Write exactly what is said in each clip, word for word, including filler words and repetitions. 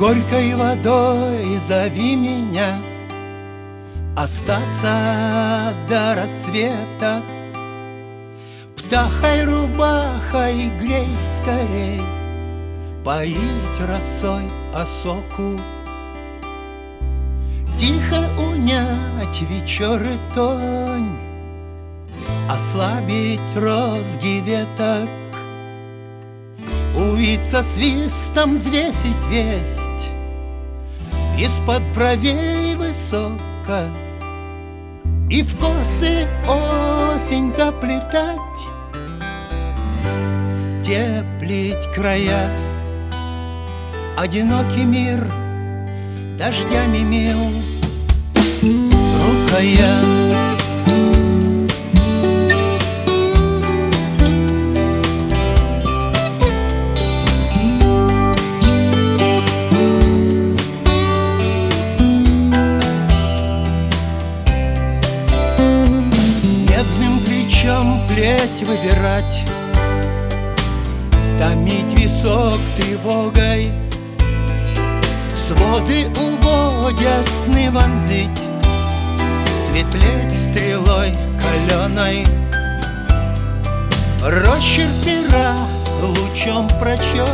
горькой водой зови меня, остаться до рассвета. Птахой-рубахой грей скорей, поить росой осоку. Тихо унять вечеры тонь, ослабить розги веток, увиться свистом, взвесить весть из-под бровей высоко, и в косы осень заплетать, теплить края. Одинокий мир дождями мил рукоя. Медным плечом плеть выбирать, томить висок тревогой, своды уводят сны вонзить, светлеть стрелой каленой. Росчерк пера лучом прочет,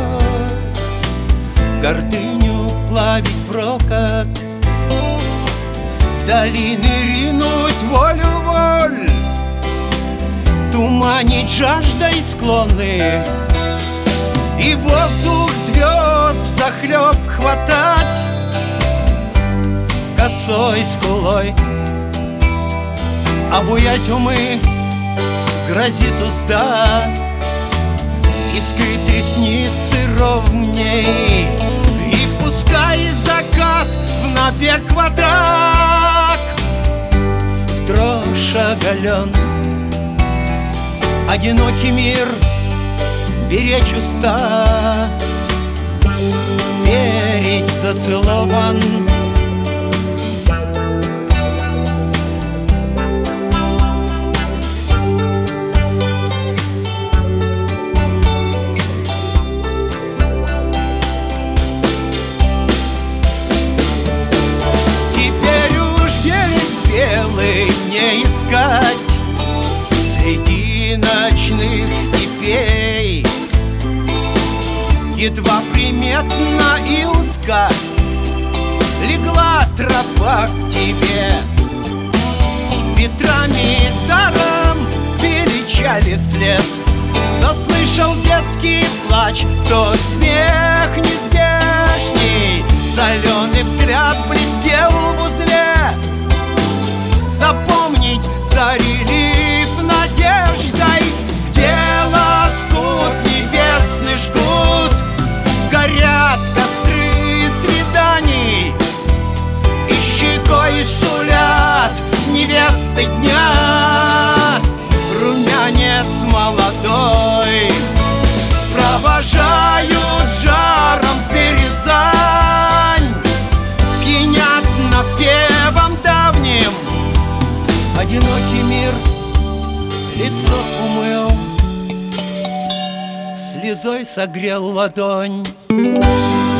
гордыню плавить в рокот, в долины ринуть волю-воль, туманить жаждой склоны, и воздух звезд взахлеб хватать косой скулой. Обуять умы грозит узда, искрит ресницы ровней, и пускай закат в набег в атак, в дрожь оголен. Одинокий мир беречь уста, верить зацелован. Теперь уж берег белый не искать среди ночных степей, едва приметна и узка легла тропа к тебе. Ветрами даром величали след, кто слышал детский плач, кто смех нездешний, соленый взгляд блестел в узле. Запомнить зарелив надеждой, где лоскут небесный жгут, горят костры свиданий, и щекой сулят невесты дня. Румянец молодой провожают жаром в Березань, пьянят напевом давним. Одинокий мир лицо умыл, слезой согрел ладонь.